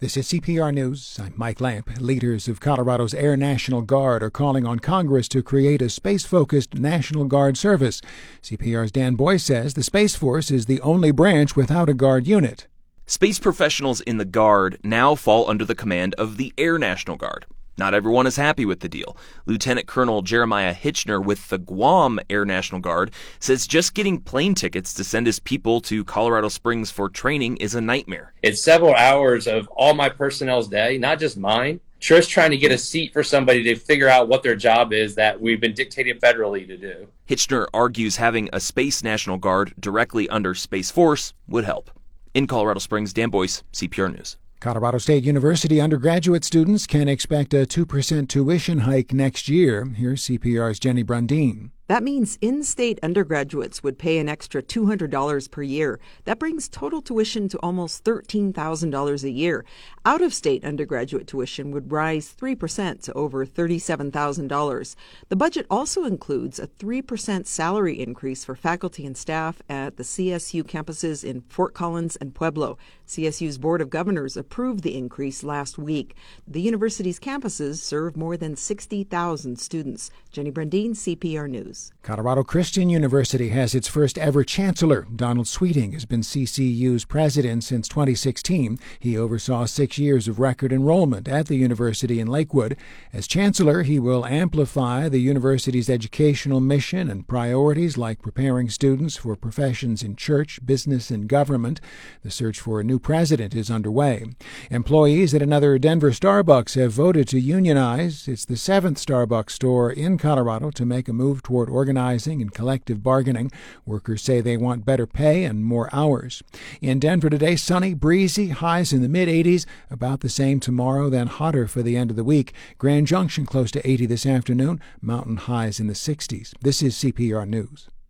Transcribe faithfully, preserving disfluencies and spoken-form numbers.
This is C P R News. I'm Mike Lamp. Leaders of Colorado's Air National Guard are calling on Congress to create a space-focused National Guard service. C P R's Dan Boyce says the Space Force is the only branch without a Guard unit. Space professionals in the Guard now fall under the command of the Air National Guard. Not everyone is happy with the deal. Lieutenant Colonel Jeremiah Hitchner with the Guam Air National Guard says just getting plane tickets to send his people to Colorado Springs for training is a nightmare. It's several hours of all my personnel's day, not just mine, just trying to get a seat for somebody to figure out what their job is that we've been dictated federally to do. Hitchner argues having a Space National Guard directly under Space Force would help. In Colorado Springs, Dan Boyce, C P R News. Colorado State University undergraduate students can expect a two percent tuition hike next year. Here's C P R's Jenny Brundeen. That means in-state undergraduates would pay an extra two hundred dollars per year. That brings total tuition to almost thirteen thousand dollars a year. Out-of-state undergraduate tuition would rise three percent to over thirty-seven thousand dollars. The budget also includes a three percent salary increase for faculty and staff at the C S U campuses in Fort Collins and Pueblo. C S U's Board of Governors approved the increase last week. The university's campuses serve more than sixty thousand students. Jenny Brundeen, C P R News. Colorado Christian University has its first ever chancellor. Donald Sweeting has been C C U's president since twenty sixteen. He oversaw six years of record enrollment at the university in Lakewood. As chancellor, he will amplify the university's educational mission and priorities like preparing students for professions in church, business, and government. The search for a new president is underway. Employees at another Denver Starbucks have voted to unionize. It's the seventh Starbucks store in Colorado to make a move toward organizing and collective bargaining. Workers say they want better pay and more hours. In Denver today, sunny, breezy, highs in the mid-eighties, about the same tomorrow, then hotter for the end of the week. Grand Junction close to eighty this afternoon, mountain highs in the sixties. This is C P R News.